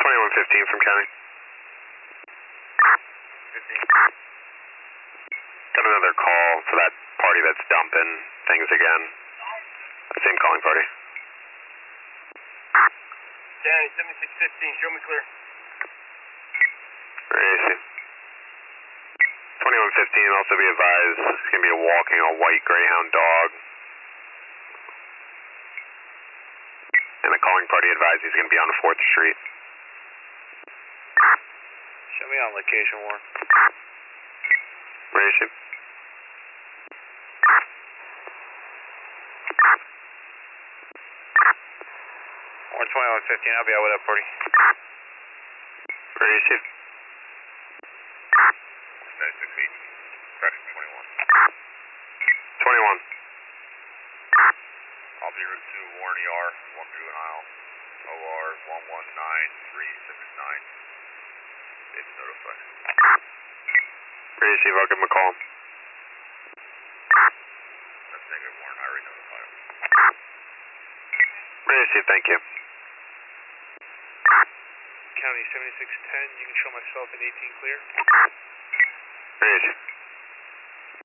2115 from County. 15. Got another call for that party that's dumping things again. Same calling party. County 7615, show me clear. Where is he? 2115, also be advised, it's going to be walking a white Greyhound dog. And the calling party advised he's going to be on 4th Street. Show me on location, Warren. Where is he? Warren 2115, I'll be out with that party. Where is he? 968, correction 21. 21. I'll be route 2, Warren ER, 1 through an aisle. OR 119379. David notified. Where is he? I'll give him a call. That's negative, Warren. I already notified him. Where is he? Thank you. County 7610, you can show myself in 18 clear. Where is he?